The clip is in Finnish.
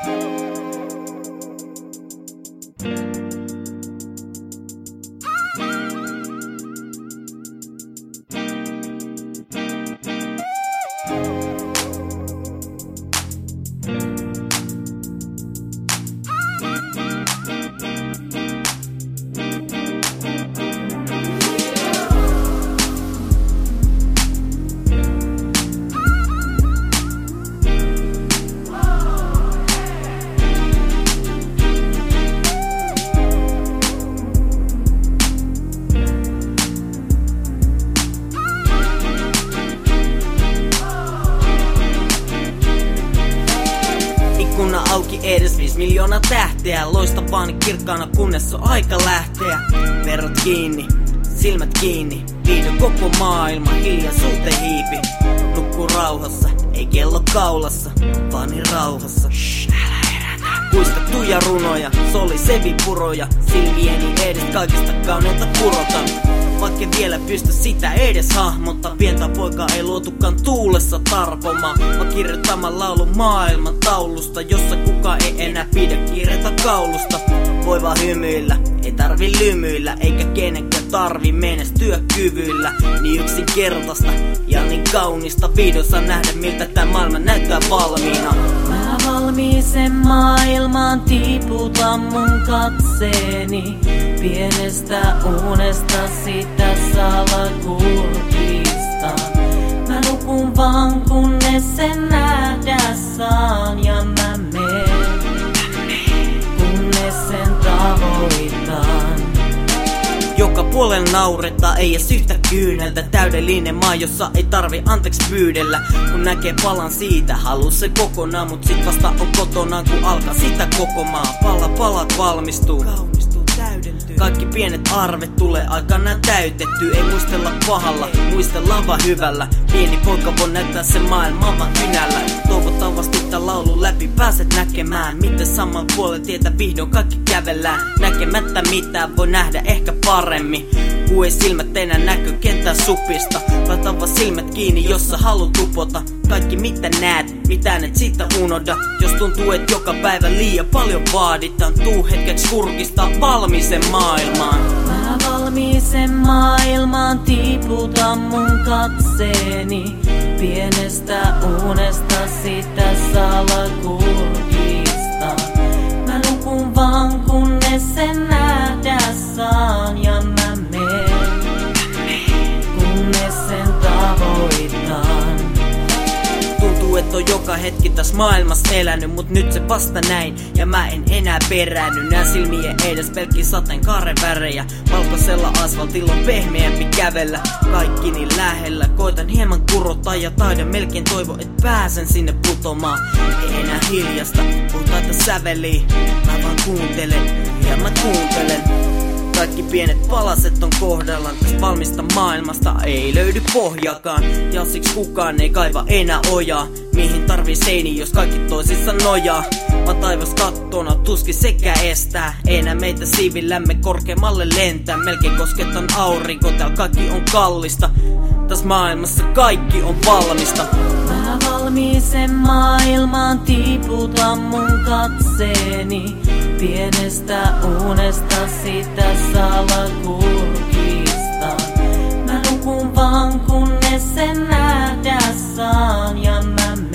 Ikkuna auki edes 5 miljoonaa tähteä. Loistavaan kirkkaana kunnes on aika lähteä. Verot kiinni, silmät kiinni. Viihdy koko maailma hiljaisuuteen hiipi. Nukkuu rauhassa, ei kello kaulassa, vaan niin rauhassa. Shh, älä herätä. Kuiskattuja runoja, solisevipuroja. Silmieni edes kaikista kauneinta purotan. Vaikka vielä pysty sitä edes hahmottaa. Pientä poikaa ei luotukaan tuulessa tarpomaan. Mä kirjoittamaan laulun maailman taulusta, jossa kukaan ei enää pidä kiiretä kaulusta. Voi vaan hymyillä, ei tarvi lymyillä, eikä kenenkään tarvi menestyä kyvyillä. Niin yksinkertaista ja niin kaunista videossa nähdä miltä tää maailma näyttää valmiina. Mä valmiiseen maailmaan tiputan mun katseeni. Pienestä unesta sitä salakurkistan. Mä nukun vaan kunnes sen nähdä saan. Ja mä menen kunnes sen tavoitan. Joka puolella nauretaan, ei edes yhtä kyyneltä. Täydellinen maa, jossa ei tarvi anteeksi pyydellä. Kun näkee palan siitä, halus se kokonaan. Mut sit vasta on kotonaan, kun alkaa sitä koko maa. Palat valmistuu, kaikki pienet arvet tulee aikanaan täytetty. Ei muistella pahalla, muistellaan vaan hyvällä. Pieni poika voi näyttää sen maailman vaan kynällä. Toivottavasti tän laulun läpi pääset näkemään, miten saman puolen tietä vihdoin kaikki kävellään. Näkemättä mitään voi nähdä ehkä paremmin, kun ei silmät enää näkö kentää supista. Laita vaan silmät kiinni, jos sä haluut tupota. Kaikki mitä näet, mitään et siitä unohda. Jos tuntuu et joka päivä liian paljon vaaditaan, tuu hetkeksi kurkistaa valmiisen maailmaan. Mä valmiisen maailmaan tiputan mun katseeni. Pienestä unesta sitä salakurkistan. Mä nukun vaan kunnes sen nähdä saan. Ja mä menen kunnes sen tavoitan. Tuntuu, et on joka hetki tässä maailmassa elänyt, mut nyt se vasta näin, ja mä en enää peräänny. Nää silmien edes pelkki sateenkaaren värejä. Valkoisella asfaltilla on pehmeämpi kävellä. Kaikki niin lähellä, koitan hieman kurottaa ja taidan melkein toivo, et pääsen sinne putomaan. Ei enää hiljasta, puhtaita säveliä. Mä vaan kuuntelen, ja mä kuuntelen. Kaikki pienet palaset on kohdallaan. Tästä valmista maailmasta ei löydy pohjakaan. Ja siksi kukaan ei kaiva enää ojaa, mihin tarvii seini, jos kaikki toisissa nojaa. Vaan taivas kattona tuskin sekä estää. Ei enää meitä siivillämme korkeammalle lentää. Melkein kosketan aurinko, täällä kaikki on kallista. Tässä maailmassa kaikki on valmista. Mä valmiisen maailmaan tiputan mun katseeni. Pienestä unesta sitä salakurkistan. Mä nukun vaan kunnes sen nähdä saan. Ja mä